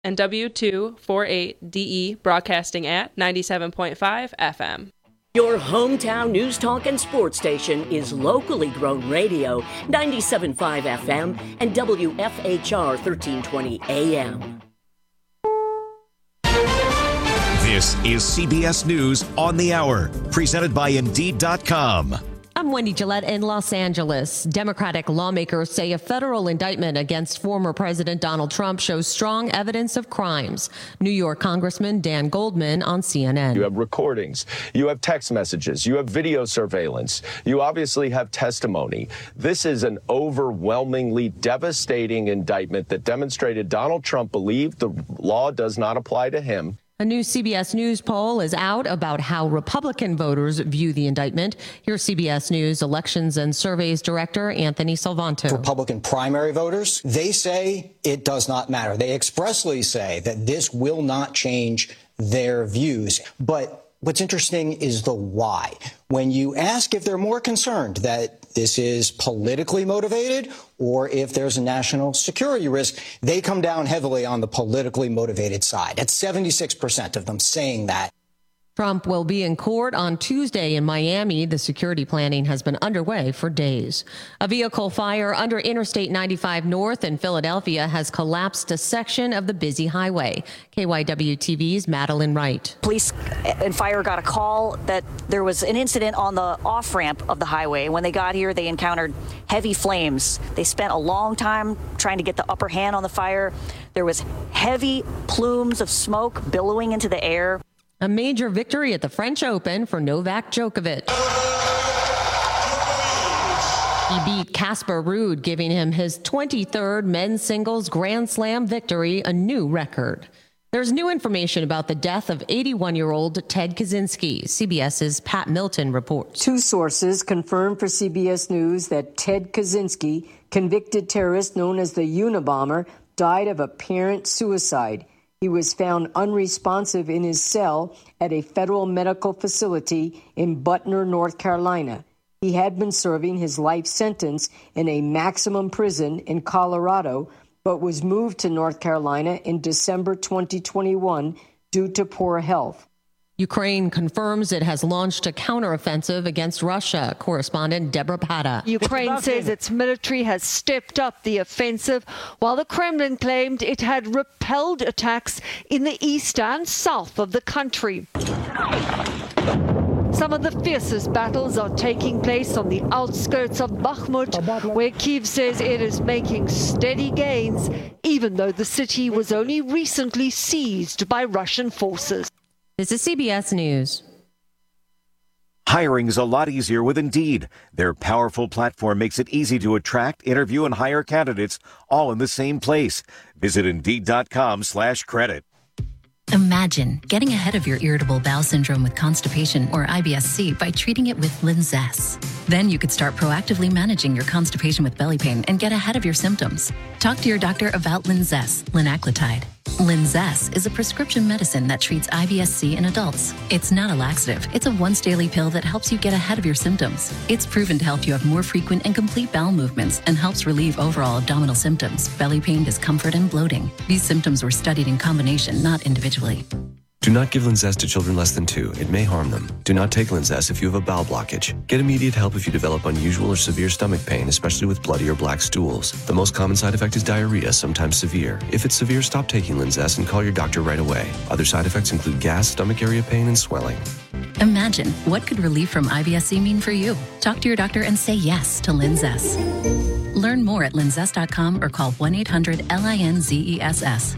and W248DE broadcasting at 97.5 FM. Your hometown news talk and sports station is locally grown radio, 97.5 FM and WFHR 1320 AM. This is CBS News on the Hour, presented by Indeed.com. I'm Wendy Gillette in Los Angeles. Democratic lawmakers say a federal indictment against former President Donald Trump shows strong evidence of crimes. New York Congressman Dan Goldman on CNN. You have recordings, you have text messages, you have video surveillance, you obviously have testimony. This is an overwhelmingly devastating indictment that demonstrated Donald Trump believed the law does not apply to him. A new CBS News poll is out about how Republican voters view the indictment. Here's CBS News Elections and Surveys Director Anthony Salvanto. Republican primary voters, they say it does not matter. They expressly say that this will not change their views. But what's interesting is the why. When you ask if they're more concerned that this is politically motivated or if there's a national security risk, they come down heavily on the politically motivated side. At 76% of them saying that. Trump will be in court on Tuesday in Miami. The security planning has been underway for days. A vehicle fire under Interstate 95 North in Philadelphia has collapsed a section of the busy highway. KYW-TV's Madeline Wright. Police and fire got a call that there was an incident on the off-ramp of the highway. When they got here, they encountered heavy flames. They spent a long time trying to get the upper hand on the fire. There was heavy plumes of smoke billowing into the air. A major victory at the French Open for Novak Djokovic. He beat Casper Ruud, giving him his 23rd men's singles Grand Slam victory, a new record. There's new information about the death of 81-year-old Ted Kaczynski. CBS's Pat Milton reports. Two sources confirmed for CBS News that Ted Kaczynski, convicted terrorist known as the Unabomber, died of apparent suicide. He was found unresponsive in his cell at a federal medical facility in Butner, North Carolina. He had been serving his life sentence in a maximum prison in Colorado, but was moved to North Carolina in December 2021 due to poor health. Ukraine confirms it has launched a counteroffensive against Russia. Correspondent Deborah Pata. Ukraine says its military has stepped up the offensive, while the Kremlin claimed it had repelled attacks in the east and south of the country. Some of the fiercest battles are taking place on the outskirts of Bakhmut, where Kyiv says it is making steady gains, even though the city was only recently seized by Russian forces. This is CBS News. Hiring's a lot easier with Indeed. Their powerful platform makes it easy to attract, interview, and hire candidates all in the same place. Visit Indeed.com/credit. Imagine getting ahead of your irritable bowel syndrome with constipation or IBS-C by treating it with Linzess. Then you could start proactively managing your constipation with belly pain and get ahead of your symptoms. Talk to your doctor about Linzess, linaclotide. Linzess is a prescription medicine that treats IBS-C in adults. It's not a laxative. It's a once-daily pill that helps you get ahead of your symptoms. It's proven to help you have more frequent and complete bowel movements and helps relieve overall abdominal symptoms, belly pain, discomfort, and bloating. These symptoms were studied in combination, not individually. Do not give Linzess to children less than 2. It may harm them. Do not take Linzess if you have a bowel blockage. Get immediate help if you develop unusual or severe stomach pain, especially with bloody or black stools. The most common side effect is diarrhea, sometimes severe. If it's severe, stop taking Linzess and call your doctor right away. Other side effects include gas, stomach area pain, and swelling. Imagine, what could relief from IBS-C mean for you? Talk to your doctor and say yes to Linzess. Learn more at linzess.com or call 1-800-LINZESS.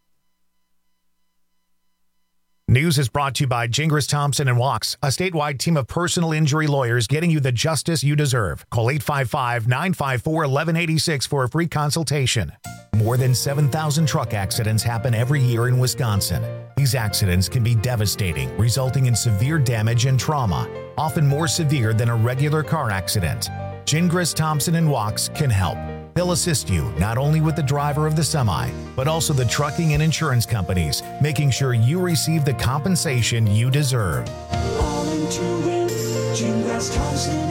News is brought to you by Gingras Thompson & Walks, a statewide team of personal injury lawyers getting you the justice you deserve. Call 855-954-1186 for a free consultation. More than 7,000 truck accidents happen every year in Wisconsin. These accidents can be devastating, resulting in severe damage and trauma, often more severe than a regular car accident. Gingras Thompson & Walks can help. They'll assist you not only with the driver of the semi, but also the trucking and insurance companies, making sure you receive the compensation you deserve. All into it, Gingras Thompson & 'n' Walks, GTWlawyers.com. 8:30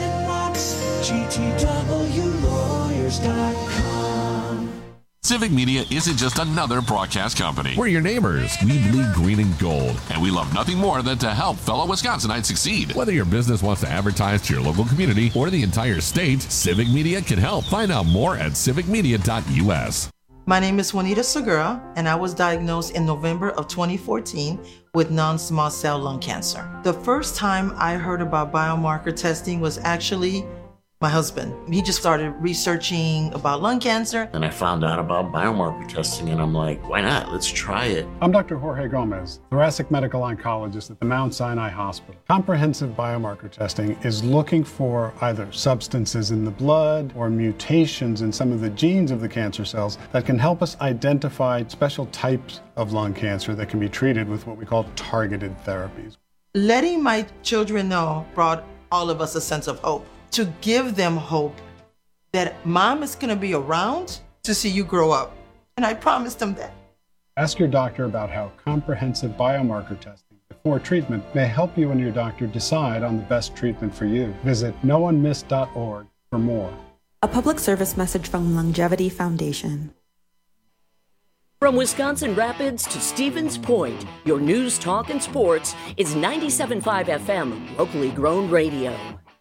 Civic Media isn't just another broadcast company. We're your neighbors. We bleed green and gold. And we love nothing more than to help fellow Wisconsinites succeed. Whether your business wants to advertise to your local community or the entire state, Civic Media can help. Find out more at civicmedia.us. My name is Juanita Segura, and I was diagnosed in November of 2014 with non-small cell lung cancer. The first time I heard about biomarker testing was actually my husband. He just started researching about lung cancer. And I found out about biomarker testing, and I'm like, why not? Let's try it. I'm Dr. Jorge Gomez, thoracic medical oncologist at the Mount Sinai Hospital. Comprehensive biomarker testing is looking for either substances in the blood or mutations in some of the genes of the cancer cells that can help us identify special types of lung cancer that can be treated with what we call targeted therapies. Letting my children know brought all of us a sense of hope. To give them hope that mom is going to be around to see you grow up. And I promised them that. Ask your doctor about how comprehensive biomarker testing before treatment may help you and your doctor decide on the best treatment for you. Visit noonemiss.org for more. A public service message from Longevity Foundation. From Wisconsin Rapids to Stevens Point, your news, talk, and sports is 97.5 FM, locally grown radio.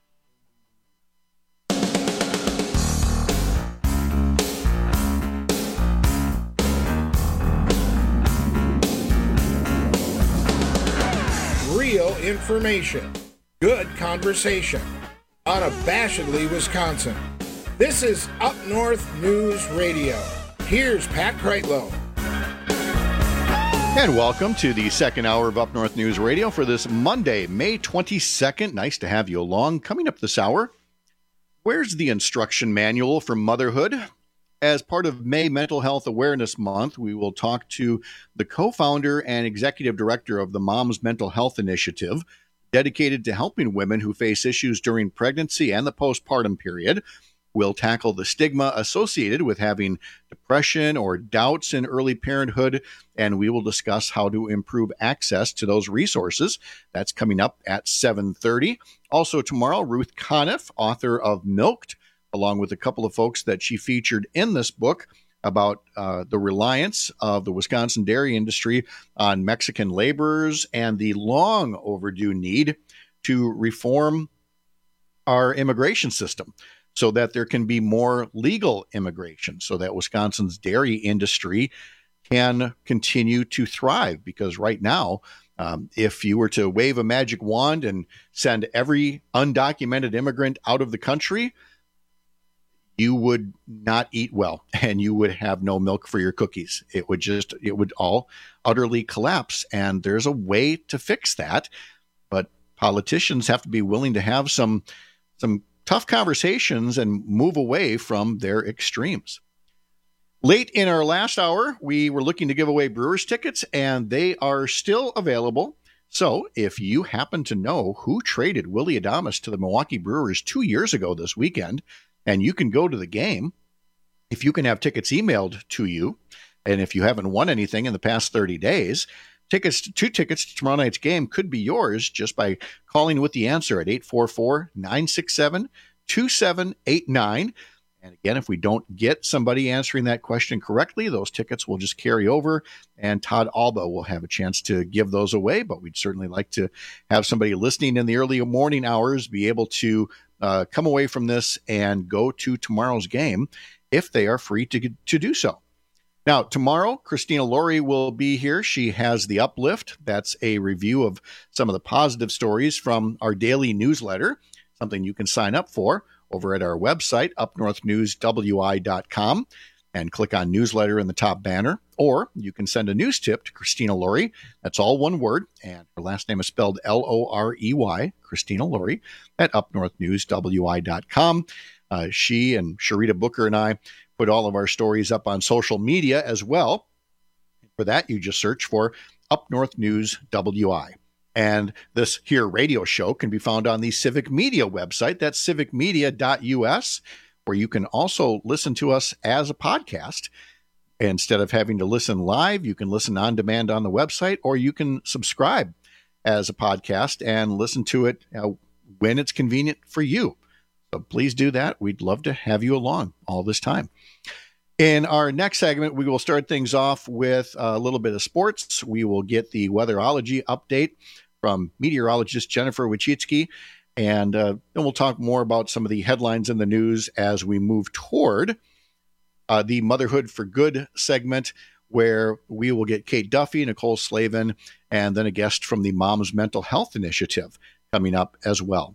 Real information, good conversation, unabashedly Wisconsin. This is Up North News Radio. Here's Pat Kreitlow. And welcome to the second hour of Up North News Radio for this Monday, May 22nd. Nice to have you along. Coming up this hour, where's the instruction manual for motherhood? As part of May Mental Health Awareness Month, we will talk to the co-founder and executive director of the Moms Mental Health Initiative, dedicated to helping women who face issues during pregnancy and the postpartum period. We'll tackle the stigma associated with having depression or doubts in early parenthood, and we will discuss how to improve access to those resources. That's coming up at 7:30. Also tomorrow, Ruth Conniff, author of Milked, along with a couple of folks that she featured in this book about the reliance of the Wisconsin dairy industry on Mexican laborers and the long overdue need to reform our immigration system so that there can be more legal immigration, so that Wisconsin's dairy industry can continue to thrive. Because right now, if you were to wave a magic wand and send every undocumented immigrant out of the country, you would not eat well and you would have no milk for your cookies. It would all utterly collapse. And there's a way to fix that. But politicians have to be willing to have some tough conversations and move away from their extremes. Late in our last hour, we were looking to give away Brewers tickets, and they are still available. So if you happen to know who traded Willy Adames to the Milwaukee Brewers 2 years ago this weekend, and you can go to the game, if you can have tickets emailed to you, and if you haven't won anything in the past 30 days, two tickets to tomorrow night's game could be yours just by calling with the answer at 844-967-2789. And again, if we don't get somebody answering that question correctly, those tickets will just carry over, and Todd Alba will have a chance to give those away. But we'd certainly like to have somebody listening in the early morning hours be able to come away from this and go to tomorrow's game if they are free to do so. Now, tomorrow, Christina Laurie will be here. She has The Uplift. That's a review of some of the positive stories from our daily newsletter, something you can sign up for over at our website, upnorthnewswi.com, and click on newsletter in the top banner. Or you can send a news tip to Christina Laurie. That's all one word, and her last name is spelled Lorey, Christina Laurie, at upnorthnewswi.com. She and Sharita Booker and I put all of our stories up on social media as well. For that, you just search for Up North News WI. And this here radio show can be found on the Civic Media website. That's civicmedia.us, where you can also listen to us as a podcast. Instead of having to listen live, you can listen on demand on the website, or you can subscribe as a podcast and listen to it when it's convenient for you. So please do that. We'd love to have you along all this time. In our next segment, we will start things off with a little bit of sports. We will get the weatherology update from meteorologist Jennifer Wachitsky, and then we'll talk more about some of the headlines in the news as we move toward the Motherhood for Good segment, where we will get Kate Duffy, Nicole Slavin, and then a guest from the Moms Mental Health Initiative coming up as well.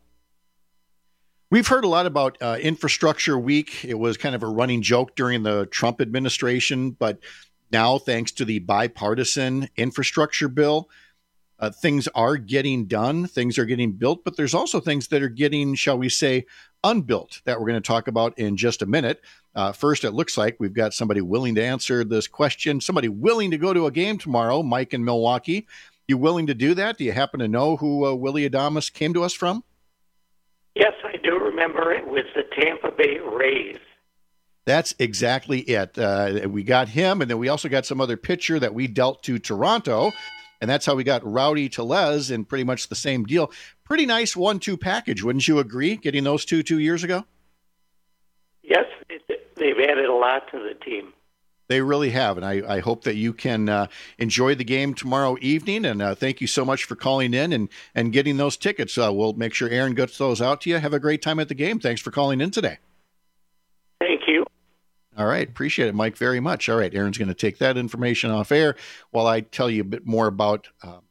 We've heard a lot about Infrastructure Week. It was kind of a running joke during the Trump administration, but now, thanks to the bipartisan infrastructure bill, things are getting done, things are getting built, but there's also things that are getting, shall we say, unbuilt that we're going to talk about in just a minute. First, it looks like we've got somebody willing to answer this question, somebody willing to go to a game tomorrow, Mike in Milwaukee. You willing to do that? Do you happen to know who Willie Adames came to us from? Yes, I do remember it was the Tampa Bay Rays. That's exactly it. We got him, and then we also got some other pitcher that we dealt to Toronto. And that's how we got Rowdy Tellez in pretty much the same deal. Pretty nice 1-2 package, wouldn't you agree, getting those 2 years ago? Yes, they've added a lot to the team. They really have, and I hope that you can enjoy the game tomorrow evening, and thank you so much for calling in and getting those tickets. We'll make sure Aaron gets those out to you. Have a great time at the game. Thanks for calling in today. Thank you. All right. Appreciate it, Mike, very much. All right. Aaron's going to take that information off air while I tell you a bit more about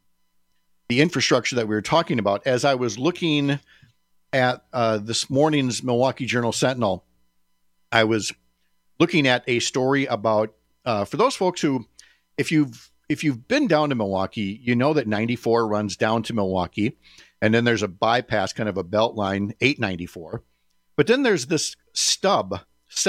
the infrastructure that we were talking about. As I was looking at this morning's Milwaukee Journal-Sentinel, I was looking at a story about, for those folks who, if you've been down to Milwaukee, you know that 94 runs down to Milwaukee, and then there's a bypass, kind of a belt line, 894. But then there's this stub,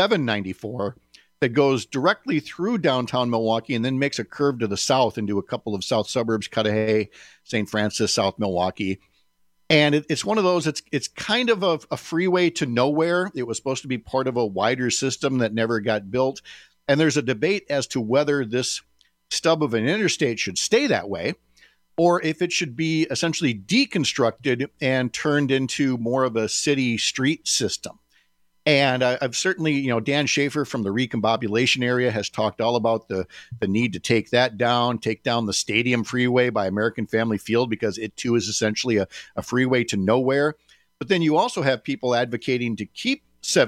794, that goes directly through downtown Milwaukee and then makes a curve to the south into a couple of south suburbs, Cudahy, St. Francis, South Milwaukee. And it's one of those, it's kind of a freeway to nowhere. It was supposed to be part of a wider system that never got built. And there's a debate as to whether this stub of an interstate should stay that way, or if it should be essentially deconstructed and turned into more of a city street system. And I've certainly, Dan Schaefer from the recombobulation area has talked all about the need to take down the Stadium Freeway by American Family Field, because it too is essentially a freeway to nowhere. But then you also have people advocating to keep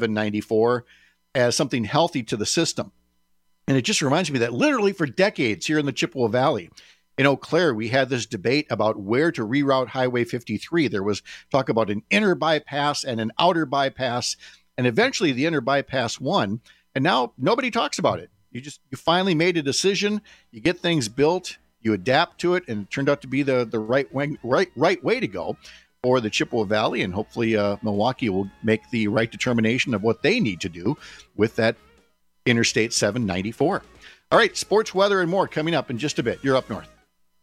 794 as something healthy to the system. And it just reminds me that literally for decades here in the Chippewa Valley, in Eau Claire, we had this debate about where to reroute Highway 53. There was talk about an inner bypass and an outer bypass. And eventually the inner bypass won, and now nobody talks about it. You finally made a decision, you get things built, you adapt to it, and it turned out to be the right way to go for the Chippewa Valley, and hopefully Milwaukee will make the right determination of what they need to do with that Interstate 794. All right, sports, weather, and more coming up in just a bit. You're Up North.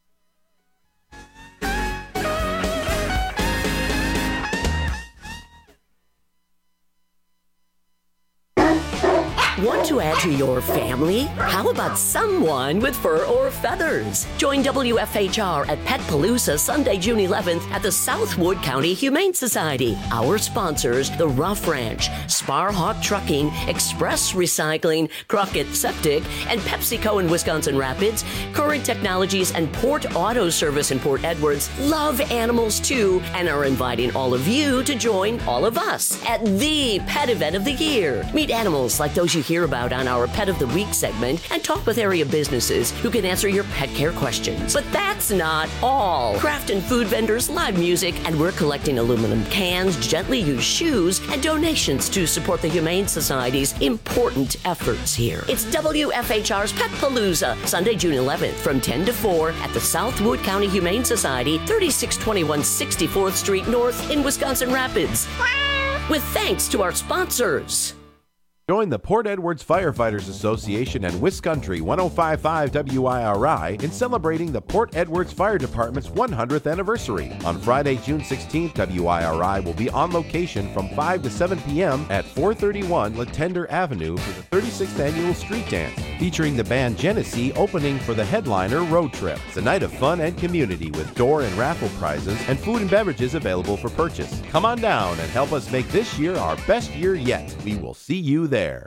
Want to add to your family? How about someone with fur or feathers? Join WFHR at Petpalooza Sunday, June 11th at the Southwood County Humane Society. Our sponsors, the Rough Ranch, Sparhawk Trucking, Express Recycling, Crockett Septic, and PepsiCo in Wisconsin Rapids, Current Technologies, and Port Auto Service in Port Edwards love animals too and are inviting all of you to join all of us at the pet event of the year. Meet animals like those you hear about on our Pet of the Week segment and talk with area businesses who can answer your pet care questions. But that's not all. Craft and food vendors, live music, and we're collecting aluminum cans, gently used shoes, and donations to support the Humane Society's important efforts here. It's WFHR's Petpalooza, Sunday, June 11th from 10 to 4 at the Southwood County Humane Society, 3621 64th Street North in Wisconsin Rapids. With thanks to our sponsors. Join the Port Edwards Firefighters Association and Wiscountry 105.5 WIRI in celebrating the Port Edwards Fire Department's 100th anniversary. On Friday, June 16th, WIRI will be on location from 5 to 7 p.m. at 431 Latender Avenue for the 36th annual street dance, featuring the band Genesee opening for the headliner Road Trip. It's a night of fun and community with door and raffle prizes and food and beverages available for purchase. Come on down and help us make this year our best year yet. We will see you there.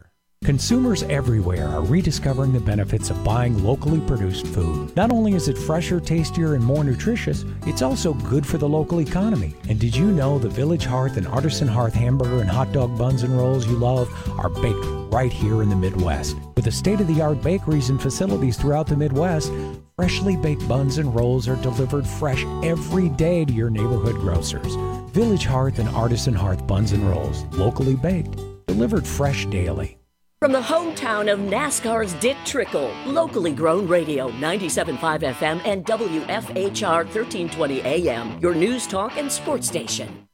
Consumers everywhere are rediscovering the benefits of buying locally produced food. Not only is it fresher, tastier, and more nutritious, it's also good for the local economy. And did you know the Village Hearth and Artisan Hearth hamburger and hot dog buns and rolls you love are baked right here in the Midwest? With the state-of-the-art bakeries and facilities throughout the Midwest, freshly baked buns and rolls are delivered fresh every day to your neighborhood grocers. Village Hearth and Artisan Hearth buns and rolls, locally baked, delivered fresh daily. From the hometown of NASCAR's Dick Trickle, locally grown radio, 97.5 FM and WFHR 1320 AM, your news talk and sports station.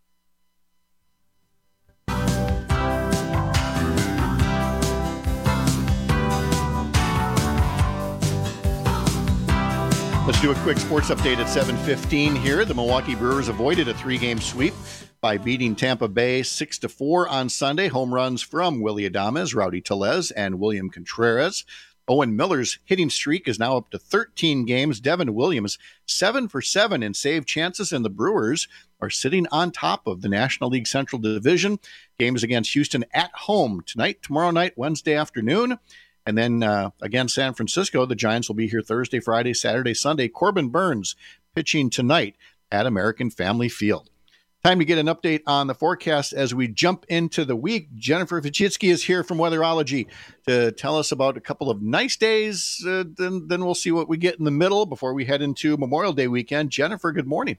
Let's do a quick sports update at 7:15 here. The Milwaukee Brewers avoided a 3-game sweep by beating Tampa Bay 6-4 on Sunday. Home runs from Willy Adames, Rowdy Tellez, and William Contreras. Owen Miller's hitting streak is now up to 13 games. Devin Williams, 7 for 7 in save chances, and the Brewers are sitting on top of the National League Central Division. Games against Houston at home tonight, tomorrow night, Wednesday afternoon. And then, again, San Francisco, the Giants will be here Thursday, Friday, Saturday, Sunday. Corbin Burns pitching tonight at American Family Field. Time to get an update on the forecast as we jump into the week. Jennifer Vichitsky is here from Weatherology to tell us about a couple of nice days. Then we'll see what we get in the middle before we head into Memorial Day weekend. Jennifer, good morning.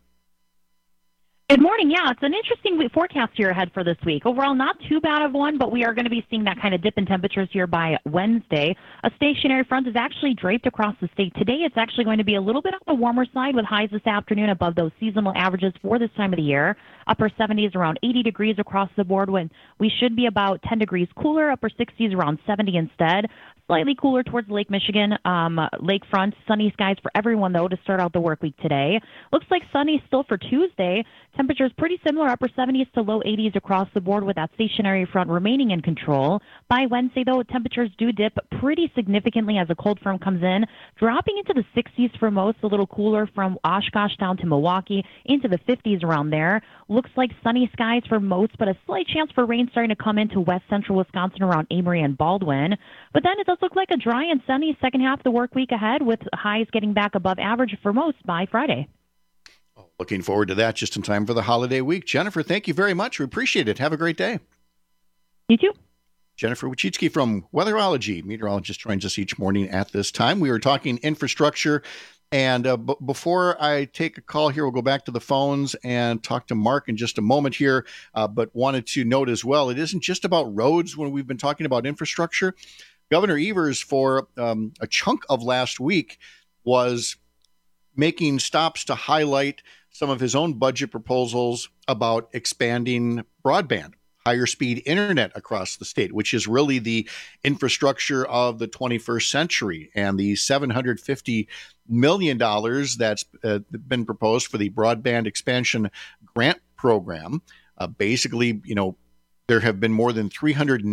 Good morning. Yeah, it's an interesting forecast here ahead for this week. Overall, not too bad of one, but we are going to be seeing that kind of dip in temperatures here by Wednesday. A stationary front is actually draped across the state. Today, it's actually going to be a little bit on the warmer side with highs this afternoon above those seasonal averages for this time of the year. Upper 70s around 80 degrees across the board when we should be about 10 degrees cooler. Upper 60s around 70 instead. Slightly cooler towards Lake Michigan, lakefront. Sunny skies for everyone, though, to start out the work week today. Looks like sunny still for Tuesday. Temperatures pretty similar, upper 70s to low 80s across the board with that stationary front remaining in control. By Wednesday, though, temperatures do dip pretty significantly as a cold front comes in, dropping into the 60s for most, a little cooler from Oshkosh down to Milwaukee, into the 50s around there. Looks like sunny skies for most, but a slight chance for rain starting to come into west central Wisconsin around Amory and Baldwin. But then it does look like a dry and sunny second half of the work week ahead, with highs getting back above average for most by Friday. Looking forward to that just in time for the holiday week. Jennifer, thank you very much. We appreciate it. Have a great day. You too. Jennifer Wachitsky from Weatherology. Meteorologist joins us each morning at this time. We were talking infrastructure. And before I take a call here, we'll go back to the phones and talk to Mark in just a moment here. But wanted to note as well, it isn't just about roads when we've been talking about infrastructure. Governor Evers, for a chunk of last week, was making stops to highlight some of his own budget proposals about expanding broadband, higher speed internet across the state, which is really the infrastructure of the 21st century. And the $750 million that's been proposed for the broadband expansion grant program, basically, there have been more than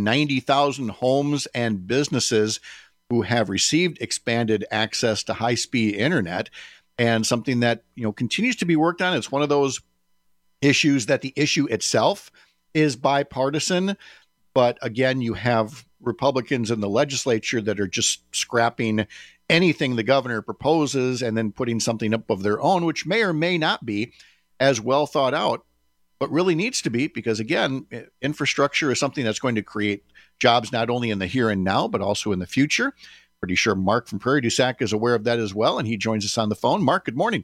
390,000 homes and businesses who have received expanded access to high-speed internet, and something that continues to be worked on. It's one of those issues that the issue itself is bipartisan, but again, you have Republicans in the legislature that are just scrapping anything the governor proposes and then putting something up of their own, which may or may not be as well thought out, but really needs to be, because again, infrastructure is something that's going to create jobs not only in the here and now, but also in the future. Pretty sure Mark from Prairie du Sac is aware of that as well, and he joins us on the phone. Mark, good morning.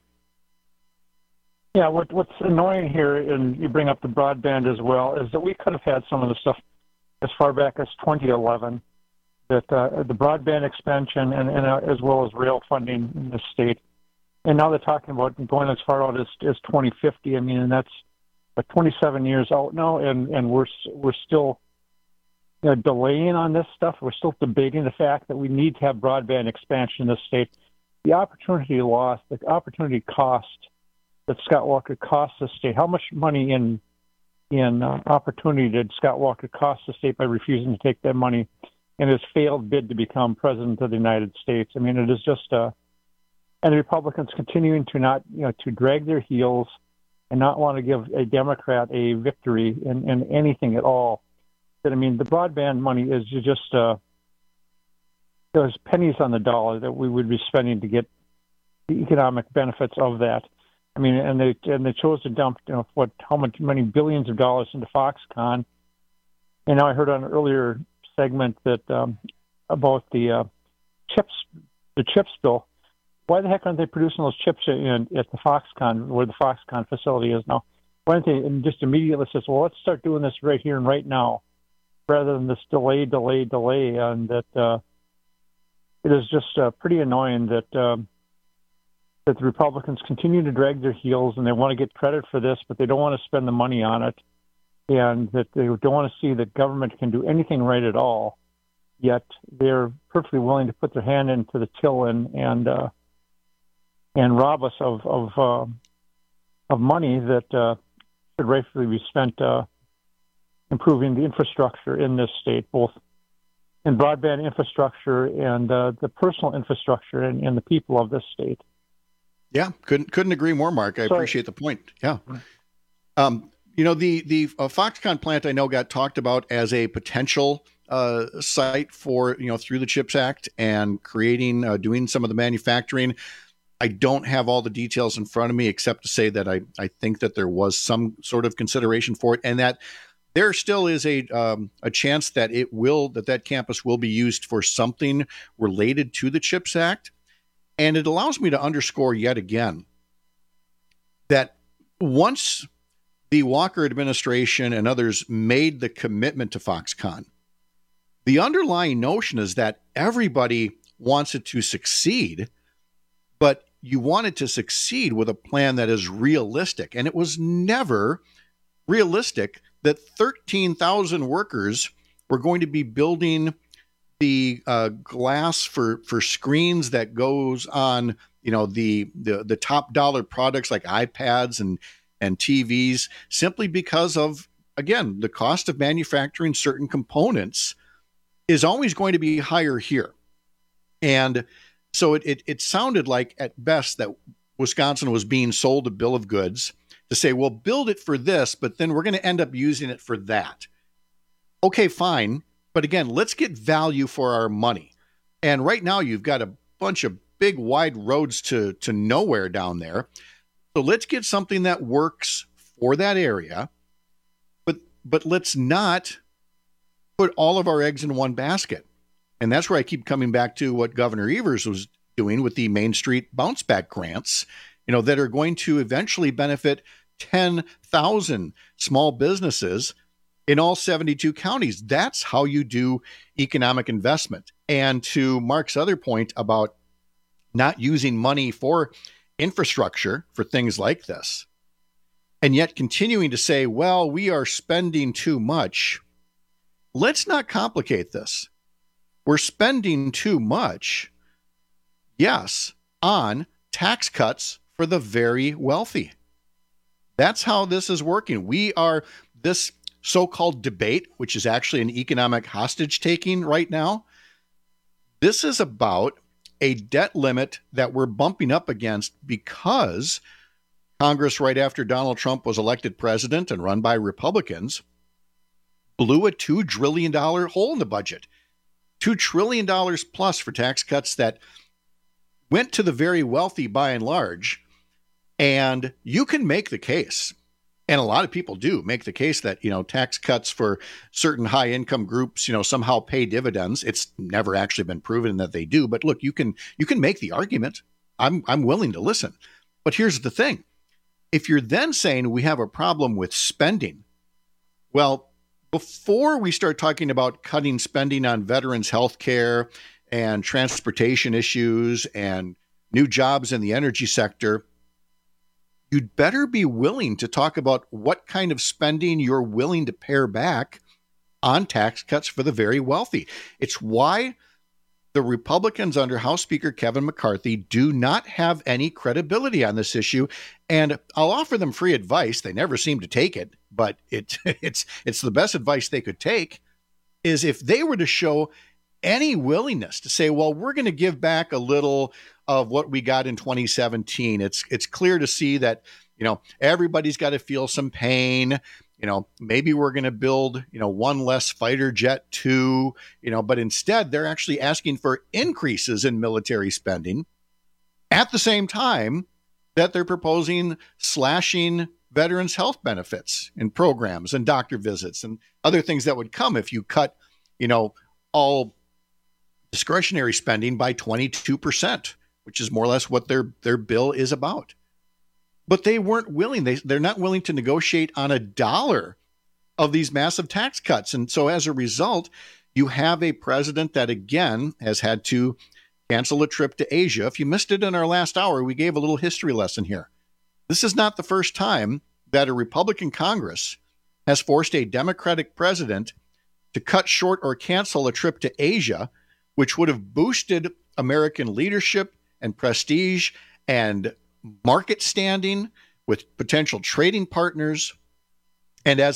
Yeah, what's annoying here, and you bring up the broadband as well, is that we could have had some of the stuff as far back as 2011, that the broadband expansion and as well as rail funding in the state. And now they're talking about going as far out as 2050. I mean, and that's 27 years out now, and we're still delaying on this stuff. We're still debating the fact that we need to have broadband expansion in the state. The opportunity lost, the opportunity cost that Scott Walker cost the state. How much money in opportunity did Scott Walker cost the state by refusing to take that money in his failed bid to become president of the United States? I mean, it is just and the Republicans continuing to not, to drag their heels and not want to give a Democrat a victory in anything at all. that, I mean, the broadband money is just there's pennies on the dollar that we would be spending to get the economic benefits of that. I mean, and they chose to dump, many billions of dollars into Foxconn. And now I heard on an earlier segment that about the chips bill. Why the heck aren't they producing those chips at the Foxconn, where the Foxconn facility is now? Why don't they just immediately say, well, let's start doing this right here and right now, rather than this delay, and that it is just pretty annoying that the Republicans continue to drag their heels, and they want to get credit for this, but they don't want to spend the money on it, and that they don't want to see that government can do anything right at all, yet they're perfectly willing to put their hand into the till and rob us of money that should rightfully be spent improving the infrastructure in this state, both in broadband infrastructure and the personal infrastructure and the people of this state. Yeah, couldn't agree more, Mark. I appreciate the point. Yeah. The Foxconn plant I know got talked about as a potential site for, through the CHIPS Act and creating, doing some of the manufacturing. I don't have all the details in front of me, except to say that I think that there was some sort of consideration for it, and that there still is a chance that that campus will be used for something related to the CHIPS Act. And it allows me to underscore yet again that once the Walker administration and others made the commitment to Foxconn, the underlying notion is that everybody wants it to succeed, but you want it to succeed with a plan that is realistic. And it was never realistic that 13,000 workers were going to be building the glass for screens that goes on, the top dollar products like iPads and TVs, simply because of, again, the cost of manufacturing certain components is always going to be higher here. And so it sounded like at best that Wisconsin was being sold a bill of goods to say, well, build it for this, but then we're going to end up using it for that. Okay, fine. But again, let's get value for our money. And right now you've got a bunch of big, wide roads to nowhere down there. So let's get something that works for that area. But let's not put all of our eggs in one basket. And that's where I keep coming back to what Governor Evers was doing with the Main Street bounce back grants, that are going to eventually benefit 10,000 small businesses in all 72 counties. That's how you do economic investment. And to Mark's other point about not using money for infrastructure for things like this, and yet continuing to say, well, we are spending too much. Let's not complicate this. We're spending too much, yes, on tax cuts for the very wealthy. That's how this is working. This so-called debate, which is actually an economic hostage taking right now, this is about a debt limit that we're bumping up against because Congress, right after Donald Trump was elected president and run by Republicans, blew a $2 trillion hole in the budget. $2 trillion plus for tax cuts that went to the very wealthy by and large. And you can make the case, and a lot of people do make the case that, tax cuts for certain high income groups, somehow pay dividends. It's never actually been proven that they do. But look, you can make the argument. I'm willing to listen. But here's the thing. If you're then saying we have a problem with spending, well, before we start talking about cutting spending on veterans' health care and transportation issues and new jobs in the energy sector, you'd better be willing to talk about what kind of spending you're willing to pare back on tax cuts for the very wealthy. It's why the Republicans under House Speaker Kevin McCarthy do not have any credibility on this issue. And I'll offer them free advice. They never seem to take it, but it's the best advice they could take, is if they were to show any willingness to say, well, we're going to give back a little of what we got in 2017. It's clear to see that, everybody's got to feel some pain. maybe we're going to build, one less fighter jet, two, but instead they're actually asking for increases in military spending at the same time that they're proposing slashing veterans' health benefits and programs and doctor visits and other things that would come if you cut, all discretionary spending by 22%, which is more or less what their bill is about. But they weren't willing. They're not willing to negotiate on a dollar of these massive tax cuts. And so as a result, you have a president that, again, has had to cancel a trip to Asia. If you missed it in our last hour, we gave a little history lesson here. This is not the first time that a Republican Congress has forced a Democratic president to cut short or cancel a trip to Asia, which would have boosted American leadership and prestige and market standing with potential trading partners. And as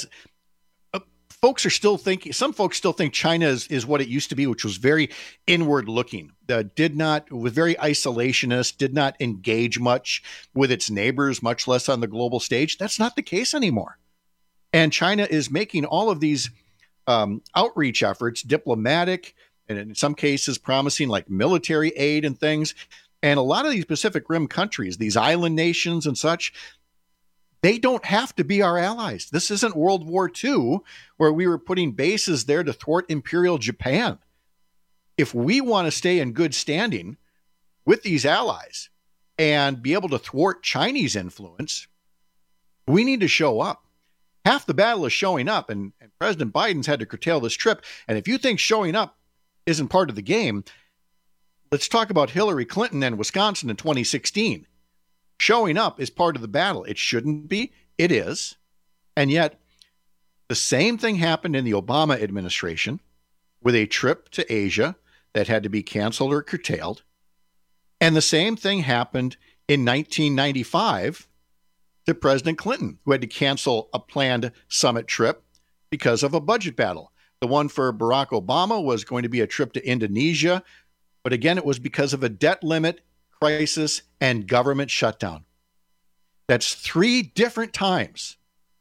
folks are still thinking, some folks still think China is what it used to be, which was very inward looking, was very isolationist, did not engage much with its neighbors, much less on the global stage. That's not the case anymore. And China is making all of these outreach efforts, diplomatic, and in some cases promising like military aid and things. And a lot of these Pacific Rim countries, these island nations and such, they don't have to be our allies. This isn't World War II where we were putting bases there to thwart Imperial Japan. If we want to stay in good standing with these allies and be able to thwart Chinese influence, we need to show up. Half the battle is showing up, and President Biden's had to curtail this trip. And if you think showing up isn't part of the game, let's talk about Hillary Clinton and Wisconsin in 2016. Showing up is part of the battle. It shouldn't be. It is. And yet, the same thing happened in the Obama administration with a trip to Asia that had to be canceled or curtailed. And the same thing happened in 1995 to President Clinton, who had to cancel a planned summit trip because of a budget battle. The one for Barack Obama was going to be a trip to Indonesia, but again, it was because of a debt limit, crisis, and government shutdown. That's 3 different times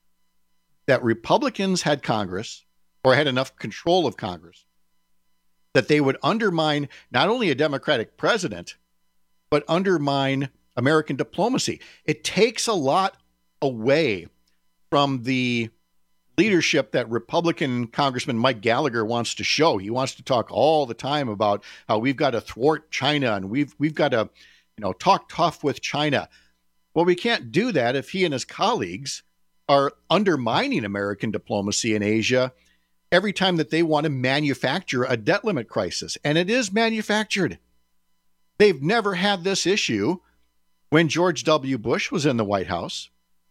that Republicans had Congress, or had enough control of Congress, that they would undermine not only a Democratic president, but undermine American diplomacy. It takes a lot away from the leadership that Republican Congressman Mike Gallagher wants to show. He wants to talk all the time about how we've got to thwart China and we've got to, talk tough with China. Well, we can't do that if he and his colleagues are undermining American diplomacy in Asia every time that they want to manufacture a debt limit crisis. And it is manufactured. They've never had this issue when George W. Bush was in the White House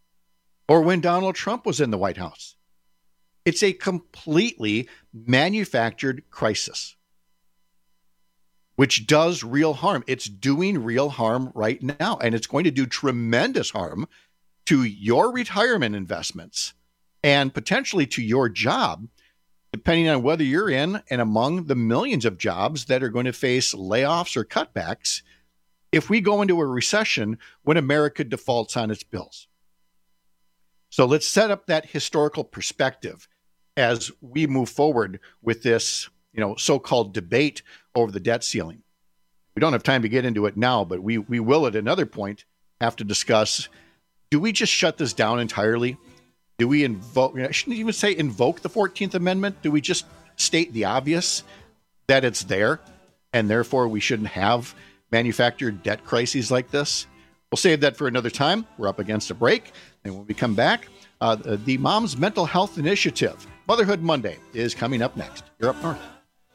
or when Donald Trump was in the White House. It's a completely manufactured crisis, which does real harm. It's doing real harm right now, and it's going to do tremendous harm to your retirement investments and potentially to your job, depending on whether you're in and among the millions of jobs that are going to face layoffs or cutbacks if we go into a recession when America defaults on its bills. So let's set up that historical perspective as we move forward with this, so-called debate over the debt ceiling. We don't have time to get into it now, but we will at another point have to discuss, do we just shut this down entirely? Do we invoke, I shouldn't even say invoke the 14th Amendment. Do we just state the obvious that it's there and therefore we shouldn't have manufactured debt crises like this? We'll save that for another time. We're up against a break. And when we come back, the Mom's Mental Health Initiative, Motherhood Monday, is coming up next. You're Up North.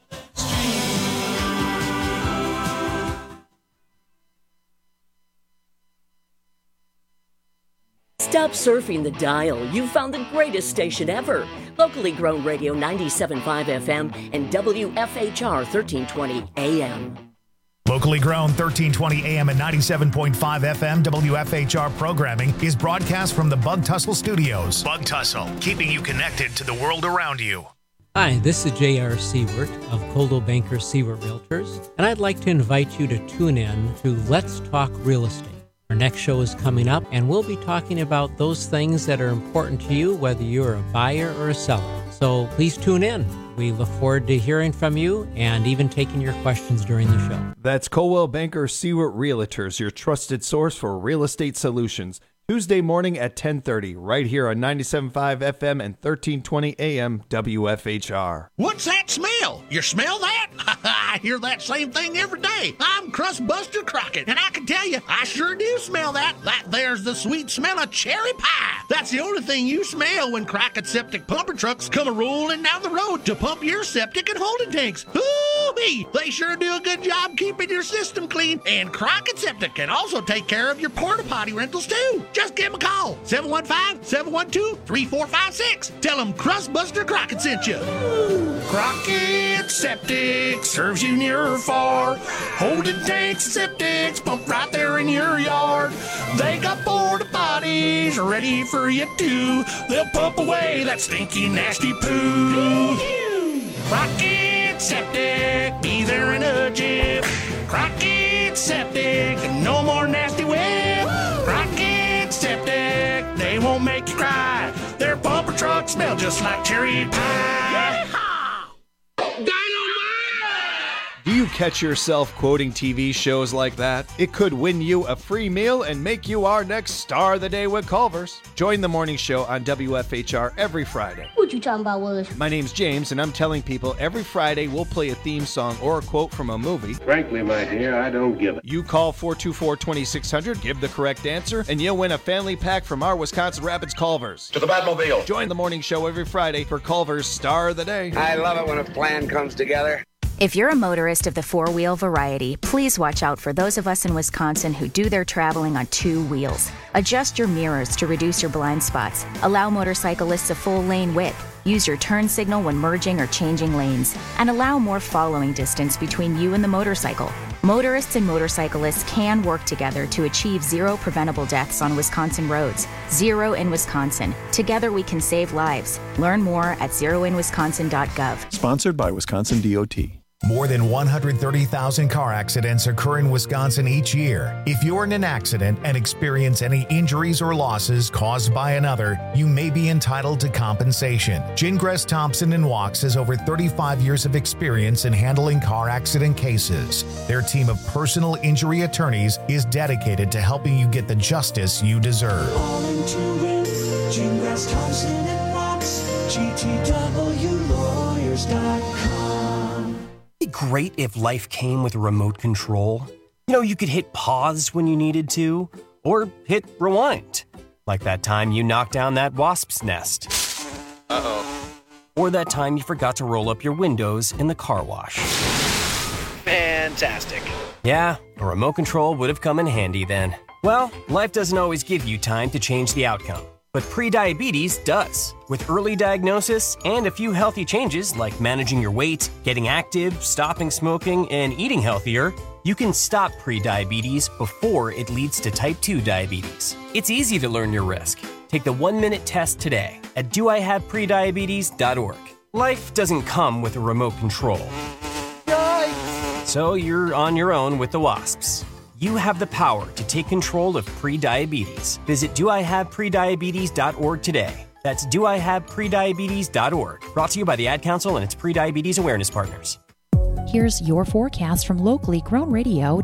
Stop surfing the dial. You've found the greatest station ever. Locally grown radio 97.5 FM and WFHR 1320 AM. Locally grown 1320 AM and 97.5 FM WFHR programming is broadcast from the Bug Tussle Studios. Bug Tussle, keeping you connected to the world around you. Hi, this is J.R. Siewert of Coldwell Banker Siewert Realtors, and I'd like to invite you to tune in to Let's Talk Real Estate. Our next show is coming up, and we'll be talking about those things that are important to you, whether you're a buyer or a seller. So please tune in. We look forward to hearing from you and even taking your questions during the show. That's Coldwell Banker Seward Realtors, your trusted source for real estate solutions. Tuesday morning at 10:30, right here on 97.5 FM and 1320 AM WFHR. What's that smell? You smell that? I hear that same thing every day. I'm Crustbuster Crockett, and I can tell you, I sure do smell that. That there's the sweet smell of cherry pie. That's the only thing you smell when Crockett Septic pumper trucks come a-rolling down the road to pump your septic and holding tanks. Ooh-wee! They sure do a good job keeping your system clean, and Crockett Septic can also take care of your porta potty rentals too. Just give them a call, 715-712-3456. Tell them Crustbuster Crockett sent you. Crockett Septic serves you near or far. Holding tanks and septics pump right there in your yard. They got porta potties ready for you too. They'll pump away that stinky, nasty poo. Crockett Septic, be there in a jiff. Crockett Septic, no more nasty whip. Crockett Septic, they won't make you cry. Their pumper trucks smell just like cherry pie. Do you catch yourself quoting TV shows like that? It could win you a free meal and make you our next Star of the Day with Culver's. Join the morning show on WFHR every Friday. What you talking about, Willis? My name's James, and I'm telling people every Friday we'll play a theme song or a quote from a movie. Frankly, my dear, I don't give it. You call 424-2600, give the correct answer, and you'll win a family pack from our Wisconsin Rapids Culver's. To the Batmobile. Join the morning show every Friday for Culver's Star of the Day. I love it when a plan comes together. If you're a motorist of the four-wheel variety, please watch out for those of us in Wisconsin who do their traveling on two wheels. Adjust your mirrors to reduce your blind spots. Allow motorcyclists a full lane width. Use your turn signal when merging or changing lanes. And allow more following distance between you and the motorcycle. Motorists and motorcyclists can work together to achieve zero preventable deaths on Wisconsin roads. Zero in Wisconsin. Together we can save lives. Learn more at zeroinwisconsin.gov. Sponsored by Wisconsin DOT. More than 130,000 car accidents occur in Wisconsin each year. If you're in an accident and experience any injuries or losses caused by another, you may be entitled to compensation. Gingras Thompson & Walks has over 35 years of experience in handling car accident cases. Their team of personal injury attorneys is dedicated to helping you get the justice you deserve. Calling to win, Gingras Thompson & Walks, GTWlawyers.com. It'd be great if life came with a remote control. You know, you could hit pause when you needed to, or hit rewind. Like that time you knocked down that wasp's nest. Uh-oh. Or that time you forgot to roll up your windows in the car wash. Fantastic. Yeah, a remote control would have come in handy then. Well, life doesn't always give you time to change the outcome. But prediabetes does. With early diagnosis and a few healthy changes like managing your weight, getting active, stopping smoking, and eating healthier, you can stop prediabetes before it leads to type 2 diabetes. It's easy to learn your risk. Take the 1-minute test today at doihaveprediabetes.org. Life doesn't come with a remote control. Yikes! So you're on your own with the wasps. You have the power to take control of prediabetes. Visit doihaveprediabetes.org today. That's doihaveprediabetes.org. Brought to you by the Ad Council and its Prediabetes Awareness Partners. Here's your forecast from locally grown radio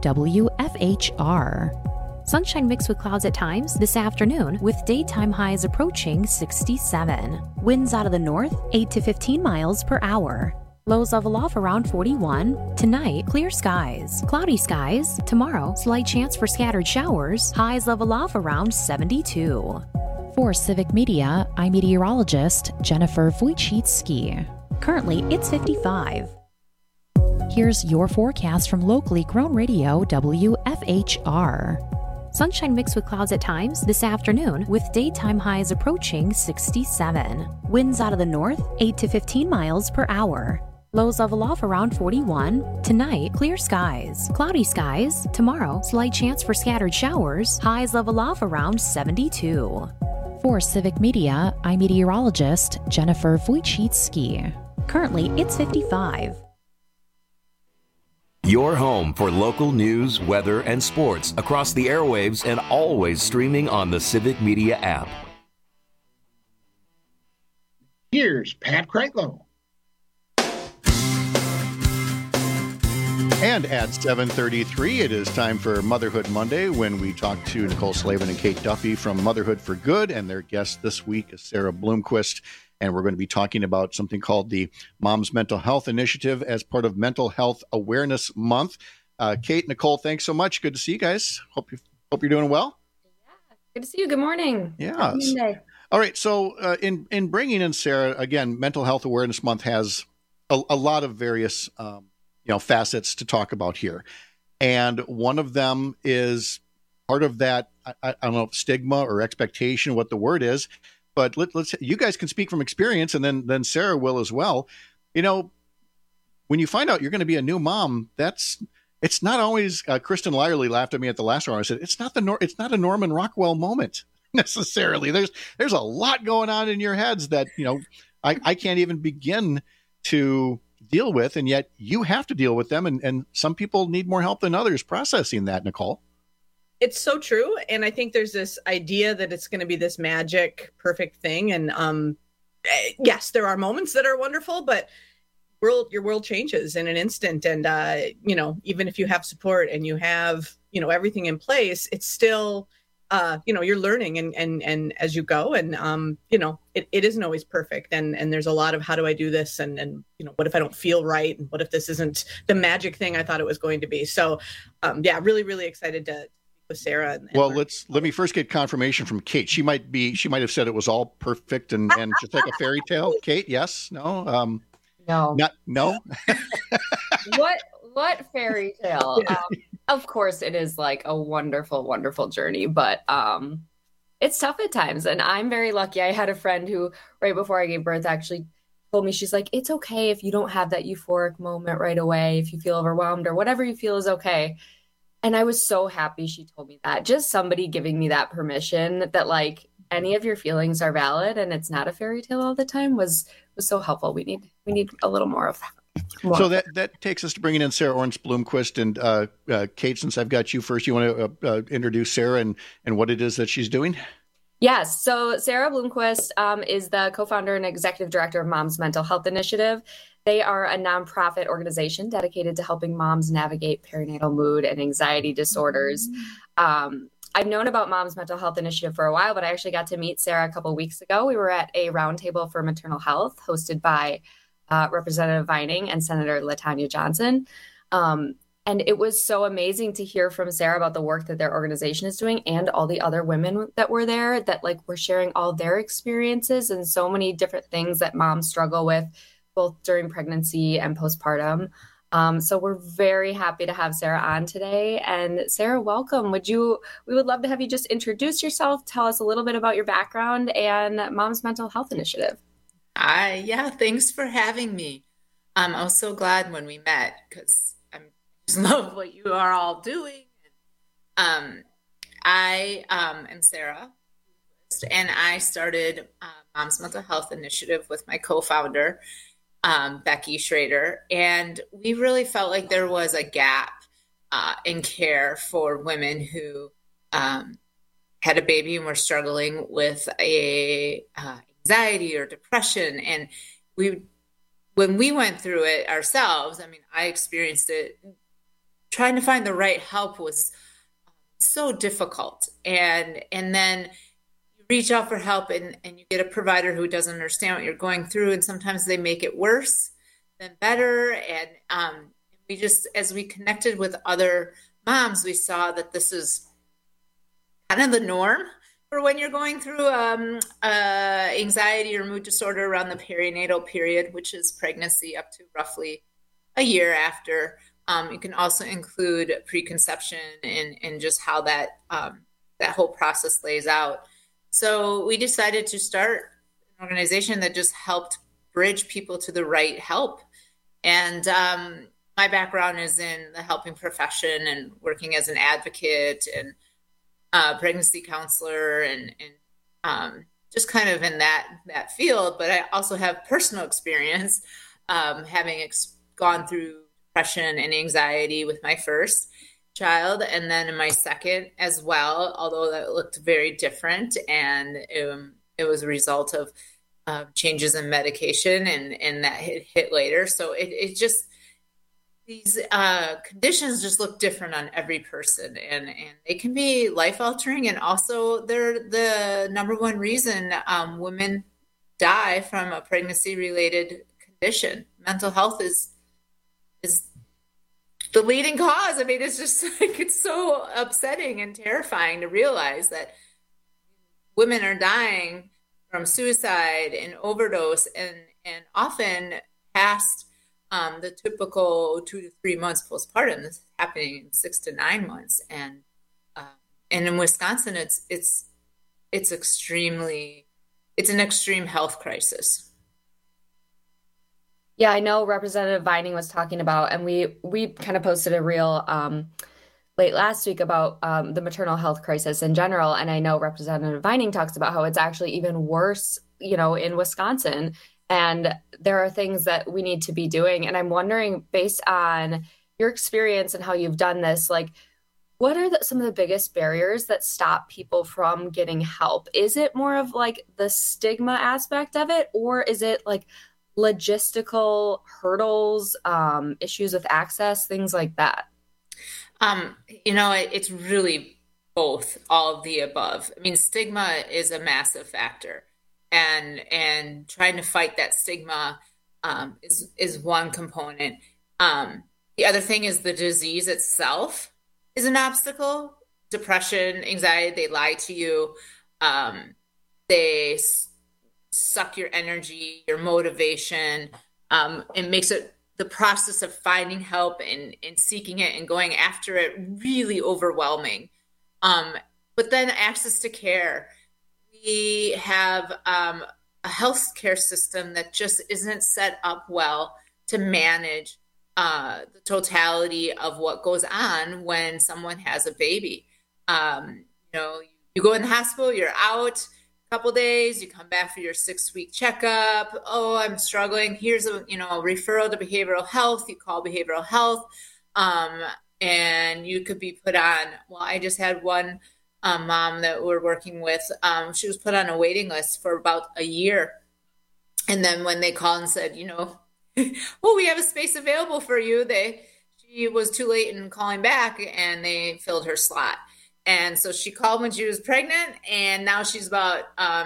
WFHR. Sunshine mixed with clouds at times this afternoon, with daytime highs approaching 67. Winds out of the north, 8 to 15 miles per hour. Lows level off around 41. Tonight, clear skies. Cloudy skies. Tomorrow, slight chance for scattered showers. Highs level off around 72. For Civic Media, I'm meteorologist Jennifer Wojcicki. Currently, it's 55. Here's your forecast from locally grown radio WFHR. Sunshine mixed with clouds at times this afternoon, with daytime highs approaching 67. Winds out of the north, 8 to 15 miles per hour. Lows level off around 41. Tonight, clear skies. Cloudy skies. Tomorrow, slight chance for scattered showers. Highs level off around 72. For Civic Media, I'm meteorologist Jennifer Wojcicki. Currently, it's 55. Your home for local news, weather, and sports across the airwaves and always streaming on the Civic Media app. Here's Pat Kreitlow. And at 7:33, it is time for Motherhood Monday, when we talk to Nicole Slavin and Kate Duffy from Motherhood for Good, and their guest this week is Sarah Bloomquist. And we're going to be talking about something called the Mom's Mental Health Initiative as part of Mental Health Awareness Month. Kate, Nicole, thanks so much. Good to see you guys. Hope you're doing well. Yeah, good to see you. Good morning. Yeah. All right. So in bringing in Sarah, again, Mental Health Awareness Month has a lot of various facets to talk about here. And one of them is part of that, I don't know, stigma or expectation, what the word is, but let's you guys can speak from experience, and then Sarah will as well. When you find out you're going to be a new mom, it's not always, Kristen Lyerly laughed at me at the last round. I said, it's not a Norman Rockwell moment necessarily. There's a lot going on in your heads that, I can't even begin to deal with, and yet you have to deal with them, and some people need more help than others processing that, Nicole. It's so true, and I think there's this idea that it's going to be this magic, perfect thing, and yes, there are moments that are wonderful, but your world changes in an instant, and even if you have support and you have everything in place, it's still you're learning and as you go, and it isn't always perfect, and there's a lot of how do I do this, and what if I don't feel right, and what if this isn't the magic thing I thought it was going to be. So really, really excited to speak with Sarah. And well, let me first get confirmation from Kate. She might have said it was all perfect and just like a fairy tale. Kate, yes, no, no. What fairy tale? Of course, it is like a wonderful, wonderful journey, but it's tough at times. And I'm very lucky. I had a friend who, right before I gave birth, actually told me, she's like, it's okay if you don't have that euphoric moment right away, if you feel overwhelmed or whatever you feel is okay. And I was so happy she told me that. Just somebody giving me that permission that like any of your feelings are valid and it's not a fairy tale all the time was so helpful. We need a little more of that. So that takes us to bringing in Sarah Orns Bloomquist, and Kate, since I've got you first, you want to introduce Sarah and what it is that she's doing? Yes. So Sarah Bloomquist is the co-founder and executive director of Mom's Mental Health Initiative. They are a nonprofit organization dedicated to helping moms navigate perinatal mood and anxiety disorders. I've known about Mom's Mental Health Initiative for a while, but I actually got to meet Sarah a couple of weeks ago. We were at a roundtable for maternal health hosted by Representative Vining and Senator LaTanya Johnson. And it was so amazing to hear from Sarah about the work that their organization is doing and all the other women that were there that like were sharing all their experiences and so many different things that moms struggle with both during pregnancy and postpartum. So we're very happy to have Sarah on today. And Sarah, welcome. We would love to have you just introduce yourself, tell us a little bit about your background and Mom's Mental Health Initiative. Yeah, thanks for having me. I was so glad when we met because I just love what you are all doing. I am Sarah, and I started Mom's Mental Health Initiative with my co-founder, Becky Schrader, and we really felt like there was a gap in care for women who had a baby and were struggling with anxiety or depression. And when we went through it ourselves, I mean, I experienced it, trying to find the right help was so difficult. And then you reach out for help and you get a provider who doesn't understand what you're going through. And sometimes they make it worse than better. And we just, as we connected with other moms, we saw that this is kind of the norm for when you're going through anxiety or mood disorder around the perinatal period, which is pregnancy up to roughly a year after. You can also include preconception and just how that whole process lays out. So we decided to start an organization that just helped bridge people to the right help. And my background is in the helping profession and working as an advocate and pregnancy counselor and just kind of in that field. But I also have personal experience having gone through depression and anxiety with my first child, and then in my second as well, although that looked very different, and it was a result of changes in medication, and that hit later. So it just, these conditions just look different on every person, and they can be life altering, and also they're the number one reason women die from a pregnancy related condition. Mental health is the leading cause. I mean, it's just like, it's so upsetting and terrifying to realize that women are dying from suicide and overdose, and often past the typical 2 to 3 months postpartum. This is happening in 6 to 9 months, and in Wisconsin, it's an extreme health crisis. Yeah, I know Representative Vining was talking about, and we kind of posted a reel late last week about the maternal health crisis in general. And I know Representative Vining talks about how it's actually even worse, in Wisconsin. And there are things that we need to be doing. And I'm wondering, based on your experience and how you've done this, like, what are some of the biggest barriers that stop people from getting help? Is it more of like the stigma aspect of it, or is it like logistical hurdles, issues with access, things like that? It's really both, all of the above. I mean, stigma is a massive factor, and trying to fight that stigma is one component. The other thing is the disease itself is an obstacle. Depression, anxiety, they lie to you. They suck your energy, your motivation. It makes it the process of finding help and seeking it and going after it really overwhelming. But then access to care. We have a healthcare system that just isn't set up well to manage the totality of what goes on when someone has a baby. You go in the hospital, you're out couple days, you come back for your 6-week checkup. Oh, I'm struggling. Here's a referral to behavioral health. You call behavioral health, and you could be put on. Well, I just had one mom that we're working with. She was put on a waiting list for about a year, and then when they called and said, well, we have a space available for you, she was too late in calling back, and they filled her slot. And so she called when she was pregnant, and now she's about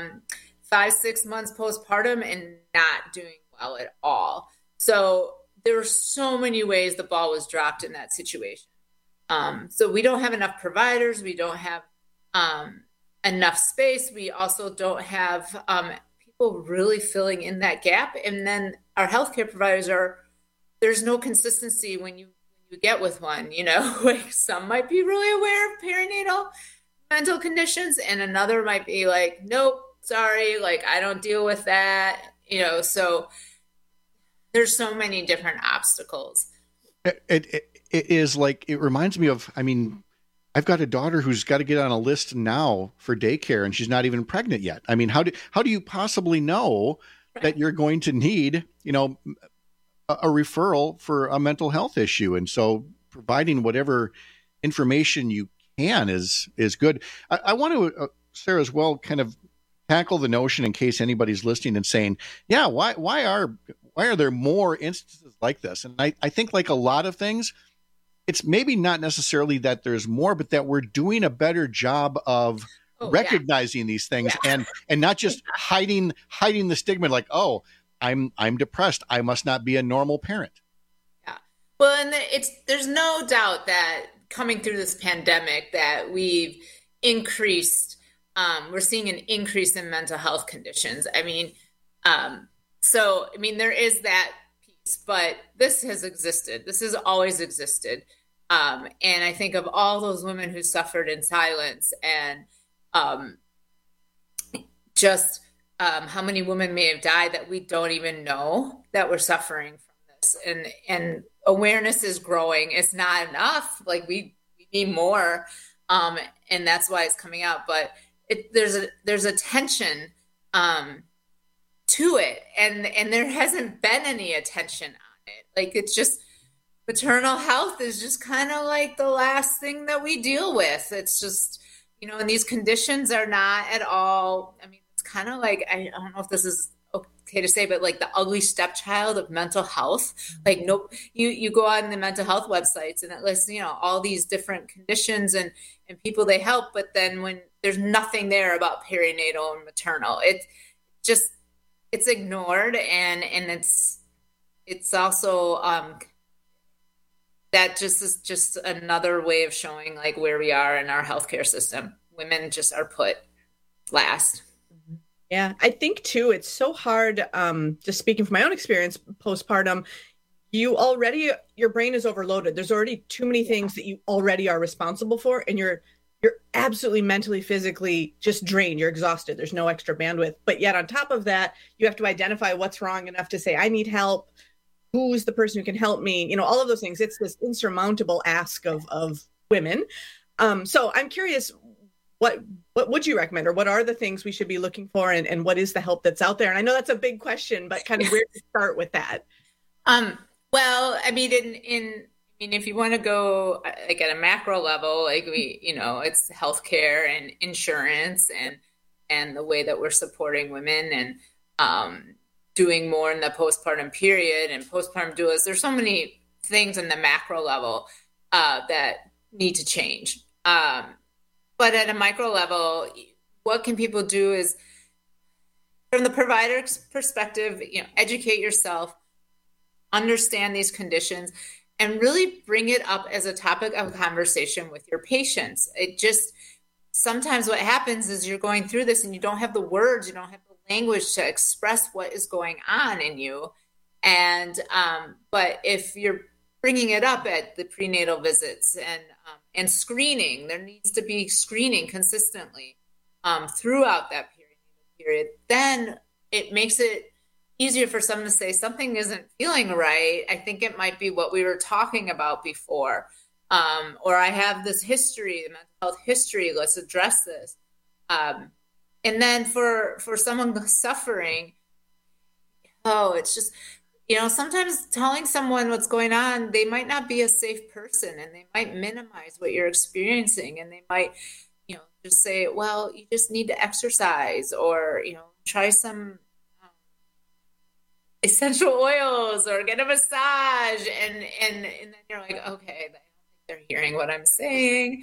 5-6 months postpartum and not doing well at all. So there were so many ways the ball was dropped in that situation. So we don't have enough providers. We don't have enough space. We also don't have people really filling in that gap. And then our healthcare providers there's no consistency when you get with one, like some might be really aware of perinatal mental conditions, and another might be like, nope, sorry, like I don't deal with that, so there's so many different obstacles. It is like, it reminds me of, I've got a daughter who's got to get on a list now for daycare, and she's not even pregnant yet. I mean, how do you possibly know that you're going to need, a referral for a mental health issue? And so providing whatever information you can is good. I want to, Sarah, as well, kind of tackle the notion, in case anybody's listening and saying, yeah, why are there more instances like this? And I think, like a lot of things, it's maybe not necessarily that there's more, but that we're doing a better job of recognizing these things and not just hiding the stigma, like, oh, I'm depressed, I must not be a normal parent. Yeah. Well, and there's no doubt that coming through this pandemic that we've increased, we're seeing an increase in mental health conditions. There is that piece, but this has existed. This has always existed. And I think of all those women who suffered in silence, and how many women may have died that we don't even know that we're suffering from this. And awareness is growing. It's not enough. Like we need more. And that's why it's coming out. But there's a tension to it. And there hasn't been any attention on it. Like, it's just maternal health is just kind of like the last thing that we deal with. It's just, and these conditions are not at all, it's kind of like, I don't know if this is okay to say, but like the ugly stepchild of mental health. Like, nope, you go on the mental health websites and it lists, all these different conditions and people they help, but then when there's nothing there about perinatal and maternal, it's ignored, and it's also that just is just another way of showing like where we are in our healthcare system. Women just are put last. Yeah, I think too, it's so hard, just speaking from my own experience, postpartum, your brain is overloaded. There's already too many things that you already are responsible for, and you're absolutely mentally, physically just drained. You're exhausted. There's no extra bandwidth. But yet on top of that, you have to identify what's wrong enough to say, I need help. Who's the person who can help me? All of those things. It's this insurmountable ask of women. So I'm curious, what would you recommend, or what are the things we should be looking for, and what is the help that's out there? And I know that's a big question, but kind of where to start with that? Well, if you want to go like at a macro level, like it's healthcare and insurance and the way that we're supporting women and doing more in the postpartum period and postpartum doulas. There's so many things in the macro level that need to change. But at a micro level, what can people do is, from the provider's perspective, educate yourself, understand these conditions, and really bring it up as a topic of conversation with your patients. It just, sometimes what happens is you're going through this and you don't have the words, you don't have the language to express what is going on in you. And, but if you're bringing it up at the prenatal visits and screening, there needs to be screening consistently throughout that period, then it makes it easier for someone to say something isn't feeling right. I think it might be what we were talking about before. Or I have this history, the mental health history, let's address this. And then for someone suffering, it's just, sometimes telling someone what's going on, they might not be a safe person, and they might minimize what you're experiencing, and they might, just say, well, you just need to exercise, or, try some essential oils, or get a massage. And then you're like, okay, I don't think they're hearing what I'm saying.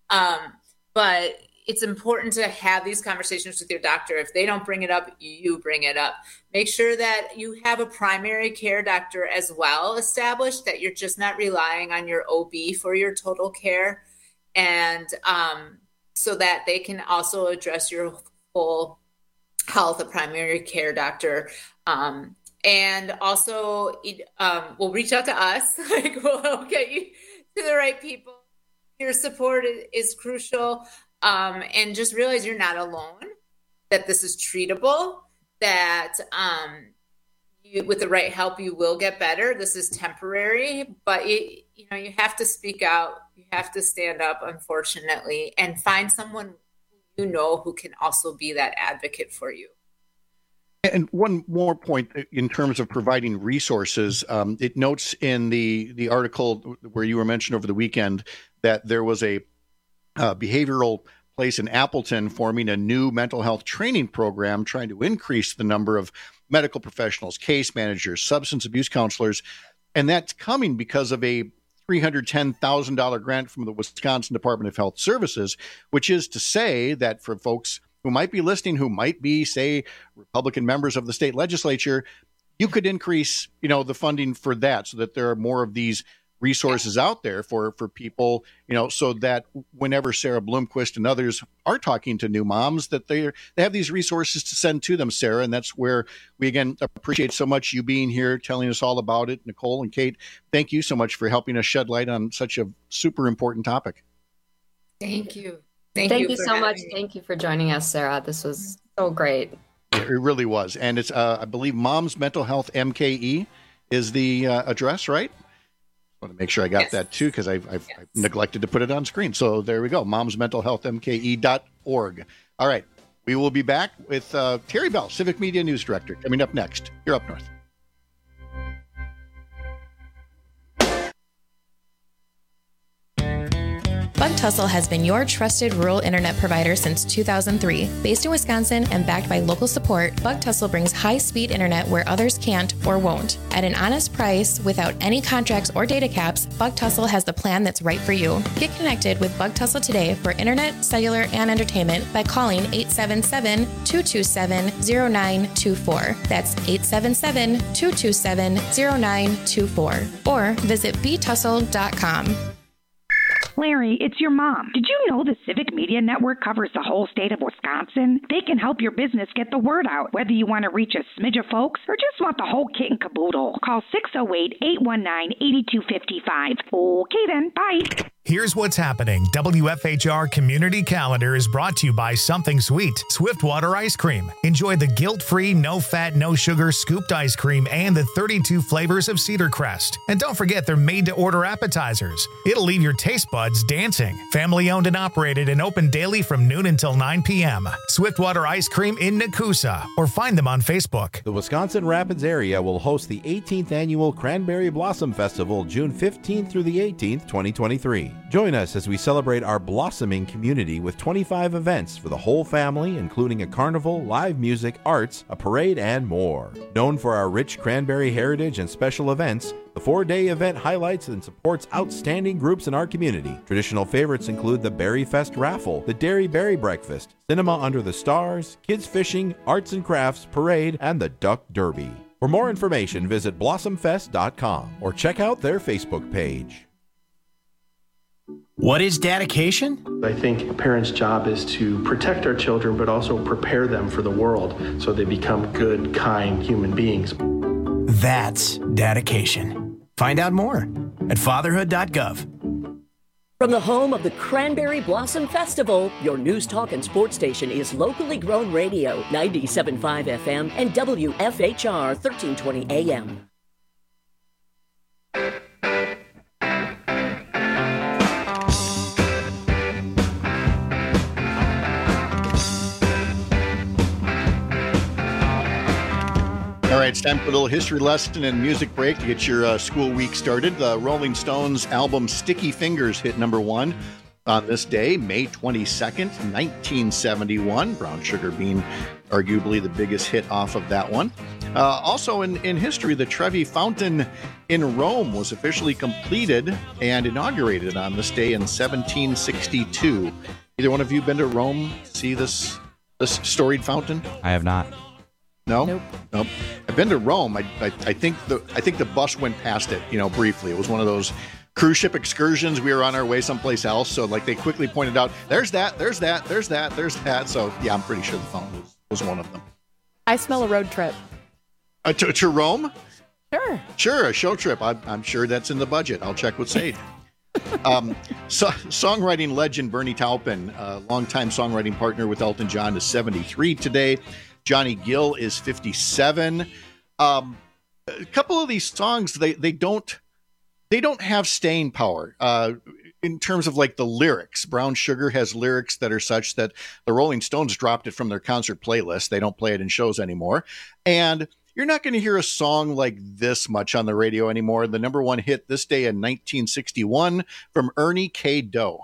But it's important to have these conversations with your doctor. If they don't bring it up, you bring it up. Make sure that you have a primary care doctor as well established, that you're just not relying on your OB for your total care. And so that they can also address your full health, a primary care doctor. And also we'll reach out to us. We'll get you to the right people. Your support is crucial. And just realize you're not alone, that this is treatable, that with the right help, you will get better. This is temporary, but you have to speak out. You have to stand up, unfortunately, and find someone who can also be that advocate for you. And one more point in terms of providing resources, it notes in the article where you were mentioned over the weekend that there was a behavioral place in Appleton forming a new mental health training program trying to increase the number of medical professionals, case managers, substance abuse counselors. And that's coming because of a $310,000 grant from the Wisconsin Department of Health Services, which is to say that for folks who might be listening, who might be, say, Republican members of the state legislature, you could increase, the funding for that so that there are more of these resources out there for people, so that whenever Sarah Bloomquist and others are talking to new moms, that they have these resources to send to them, Sarah. And that's where we, again, appreciate so much you being here, telling us all about it. Nicole and Kate, thank you so much for helping us shed light on such a super important topic. Thank you. Thank you so much. Thank you for joining us, Sarah. This was so great. It really was. And it's, I believe, Mom's Mental Health MKE is the address, right? I want to make sure I got that too, because I've neglected to put it on screen. So there we go. momsmentalhealthmke.org. All right. We will be back with Terry Bell, Civic Media News Director, coming up next. You're Up North. Tussle has been your trusted rural internet provider since 2003. Based in Wisconsin and backed by local support, Bug Tussle brings high-speed internet where others can't or won't. At an honest price, without any contracts or data caps, Bug Tussle has the plan that's right for you. Get connected with Bug Tussle today for internet, cellular, and entertainment by calling 877-227-0924. That's 877-227-0924. Or visit btussle.com. Larry, it's your mom. Did you know the Civic Media Network covers the whole state of Wisconsin? They can help your business get the word out, whether you want to reach a smidge of folks or just want the whole kit and caboodle. Call 608-819-8255. Okay then, bye. Here's what's happening. WFHR Community Calendar is brought to you by Something Sweet, Swiftwater Ice Cream. Enjoy the guilt-free, no-fat, no-sugar scooped ice cream and the 32 flavors of Cedar Crest. And don't forget they're made-to-order appetizers. It'll leave your taste buds dancing. Family-owned and operated and open daily from noon until 9 p.m. Swiftwater Ice Cream in Nakusa, or find them on Facebook. The Wisconsin Rapids area will host the 18th Annual Cranberry Blossom Festival June 15th through the 18th, 2023. Join us as we celebrate our blossoming community with 25 events for the whole family, including a carnival, live music, arts, a parade, and more. Known for our rich cranberry heritage and special events, the 4-day event highlights and supports outstanding groups in our community. Traditional favorites include the Berry Fest Raffle, the Dairy Berry Breakfast, Cinema Under the Stars, Kids Fishing, Arts and Crafts Parade, and the Duck Derby. For more information, visit blossomfest.com or check out their Facebook page. What is dedication? I think a parent's job is to protect our children, but also prepare them for the world so they become good, kind human beings. That's dedication. Find out more at fatherhood.gov. From the home of the Cranberry Blossom Festival, your news, talk, and sports station is locally grown radio, 97.5 FM and WFHR 1320 AM. All right, it's time for a little history lesson and music break to get your school week started. The Rolling Stones album Sticky Fingers hit number 1 on this day, May 22nd, 1971. Brown Sugar being arguably the biggest hit off of that one. Also in history, the Trevi Fountain in Rome was officially completed and inaugurated on this day in 1762. Either one of you been to Rome to see this storied fountain? I have not. No? Nope. I've been to Rome. I think the bus went past it, briefly. It was one of those cruise ship excursions. We were on our way someplace else. So they quickly pointed out, there's that. So yeah, I'm pretty sure the fountain was one of them. I smell a road trip. To Rome? Sure. A show trip. I'm sure that's in the budget. I'll check with Sade. Songwriting legend Bernie Taupin, longtime songwriting partner with Elton John, is 73 today. Johnny Gill is 57. A couple of these songs, they don't have staying power in terms of the lyrics. Brown Sugar has lyrics that are such that the Rolling Stones dropped it from their concert playlist. They don't play it in shows anymore. And you're not going to hear a song like this much on the radio anymore. The number 1 hit this day in 1961 from Ernie K. Doe.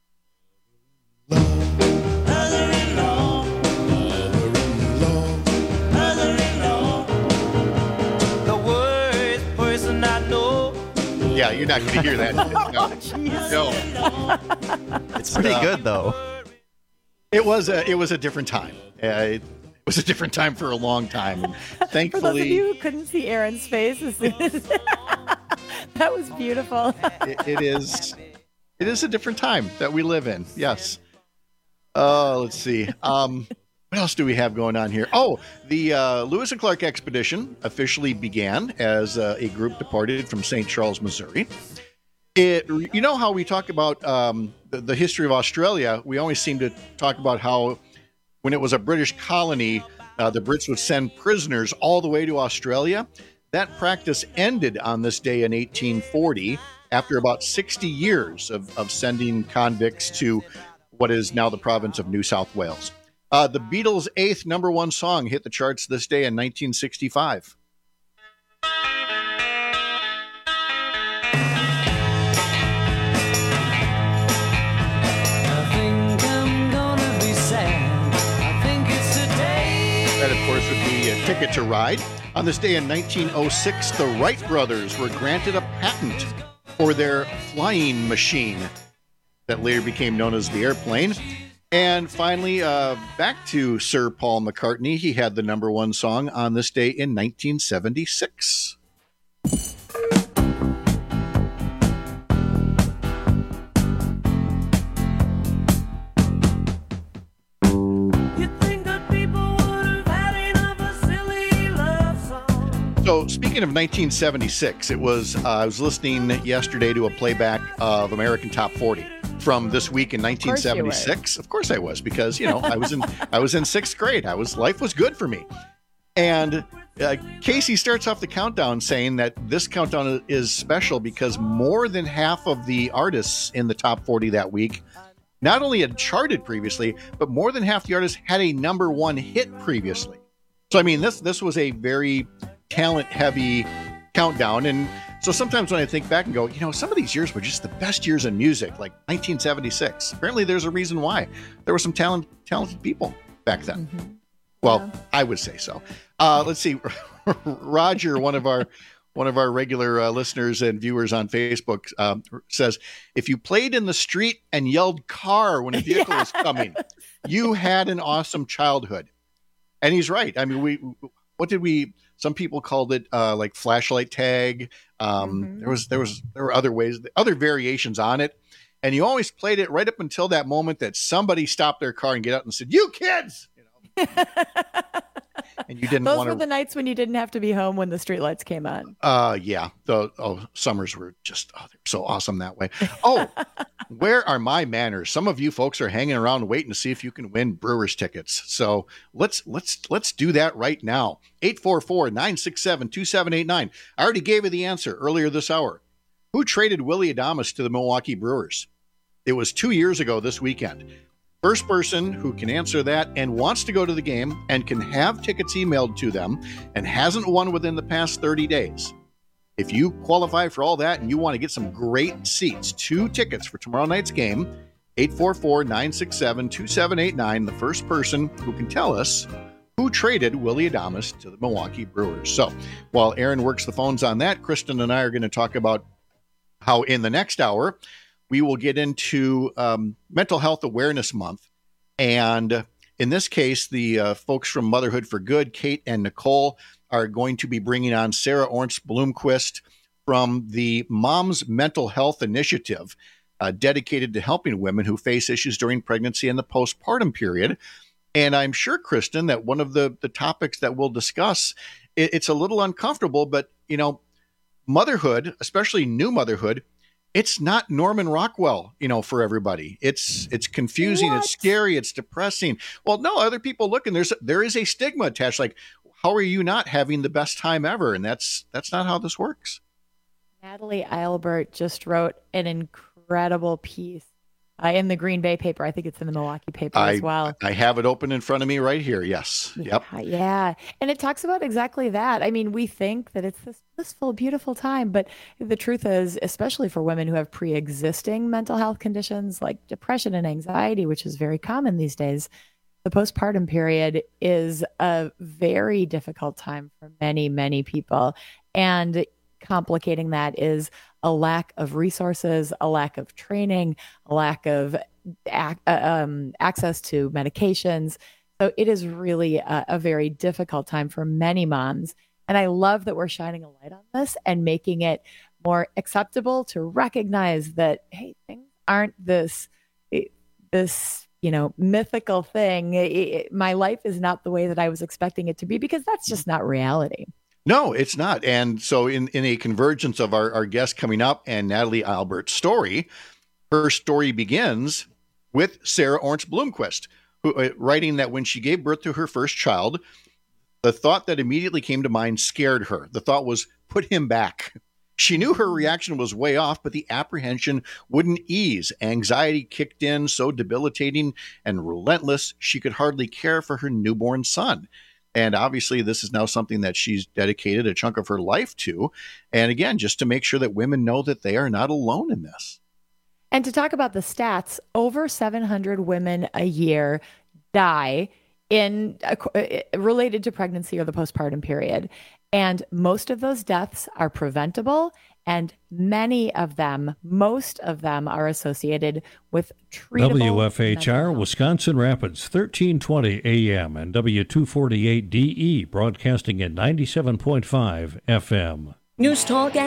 Yeah, you're not going to hear that. No. It's pretty good, though. It was a different time. It was a different time for a long time. And thankfully, for those of you who couldn't see Aaron's face, that was beautiful. It is a different time that we live in. Yes. Let's see. What else do we have going on here? Oh, the Lewis and Clark expedition officially began as a group departed from St. Charles, Missouri. You know how we talk about the history of Australia? We always seem to talk about how when it was a British colony, the Brits would send prisoners all the way to Australia. That practice ended on this day in 1840 after about 60 years of sending convicts to what is now the province of New South Wales. The Beatles' 8th number 1 song hit the charts this day in 1965. course, would be Ticket to Ride. On this day in 1906, the Wright brothers were granted a patent for their flying machine that later became known as the airplane. And finally, back to Sir Paul McCartney. He had the number one song on this day in 1976. So speaking of 1976, it was I was listening yesterday to a playback of American Top 40 from this week in 1976. Of course I was, because I was in sixth grade. Life was good for me. And Casey starts off the countdown saying that this countdown is special because more than half of the artists in the top 40 that week not only had charted previously, but more than half the artists had a number one hit previously. So I mean, this was a very talent-heavy countdown. And so sometimes when I think back and go, some of these years were just the best years in music, like 1976. Apparently there's a reason why. There were some talented people back then. Mm-hmm. Well, yeah. I would say so. Let's see. Roger, one of our regular listeners and viewers on Facebook, says, if you played in the street and yelled car when a vehicle was coming, you had an awesome childhood. And he's right. I mean, some people called it like flashlight tag. There were other ways, other variations on it. And you always played it right up until that moment that somebody stopped their car and get out and said, "You kids!" And you didn't want to. Those were the nights when you didn't have to be home when the streetlights came on. Yeah. Summers were just they're so awesome that way. Oh, where are my manners? Some of you folks are hanging around waiting to see if you can win Brewers tickets. So let's do that right now. 844-967-2789. I already gave you the answer earlier this hour. Who traded Willy Adames to the Milwaukee Brewers? It was 2 years ago this weekend. First person who can answer that and wants to go to the game and can have tickets emailed to them and hasn't won within the past 30 days. If you qualify for all that and you want to get some great seats, 2 tickets for tomorrow night's game, 844-967-2789, the first person who can tell us who traded Willy Adames to the Milwaukee Brewers. So while Aaron works the phones on that, Kristen and I are going to talk about how in the next hour, we will get into Mental Health Awareness Month. And in this case, the folks from Motherhood for Good, Kate and Nicole, are going to be bringing on Sarah Orntz Bloomquist from the Moms Mental Health Initiative, dedicated to helping women who face issues during pregnancy and the postpartum period. And I'm sure, Kristen, that one of the topics that we'll discuss, it's a little uncomfortable, but, motherhood, especially new motherhood, it's not Norman Rockwell, for everybody. It's confusing. What? It's scary. It's depressing. Well, no, other people look, and there is a stigma attached. Like, how are you not having the best time ever? And that's not how this works. Natalie Eilbert just wrote an incredible piece in the Green Bay paper. I think it's in the Milwaukee paper as well. I have it open in front of me right here. Yes. Yep. Yeah. And it talks about exactly that. I mean, we think that it's this blissful, beautiful time, but the truth is, especially for women who have pre-existing mental health conditions like depression and anxiety, which is very common these days, the postpartum period is a very difficult time for many, many people. And complicating that is a lack of resources, a lack of training, a lack of access to medications. So it is really a very difficult time for many moms. And I love that we're shining a light on this and making it more acceptable to recognize that, hey, things aren't this mythical thing. My life is not the way that I was expecting it to be, because that's just not reality. No, it's not. And so in a convergence of our guest coming up and Natalie Eilbert's story, her story begins with Sarah Orntz Bloomquist, who writing that when she gave birth to her first child, the thought that immediately came to mind scared her. The thought was, put him back. She knew her reaction was way off, but the apprehension wouldn't ease. Anxiety kicked in, so debilitating and relentless, she could hardly care for her newborn son. And obviously, this is now something that she's dedicated a chunk of her life to. And again, just to make sure that women know that they are not alone in this. And to talk about the stats, over 700 women a year die related to pregnancy or the postpartum period. And most of those deaths are preventable, and most of them are associated with treatable WFHR, Wisconsin Rapids, 1320 AM and W248DE, broadcasting at 97.5 FM. News Talk